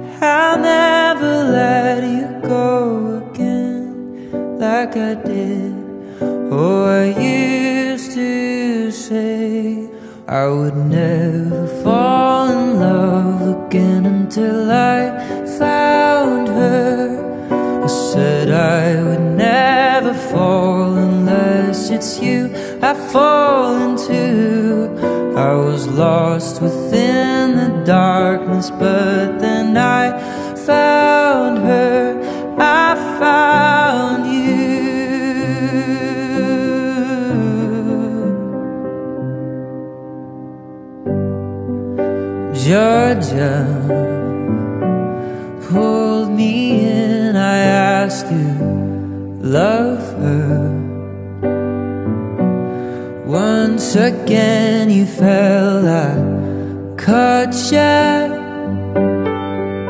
I'll never let you go again like I did. Oh, I used to say I would never fall in love again until I found her. I said I would never fall unless it's you I fall into. I was lost within the darkness, but then I found her, I found you. Georgia pulled me in, I asked you, love her. Once again you fell, I caught you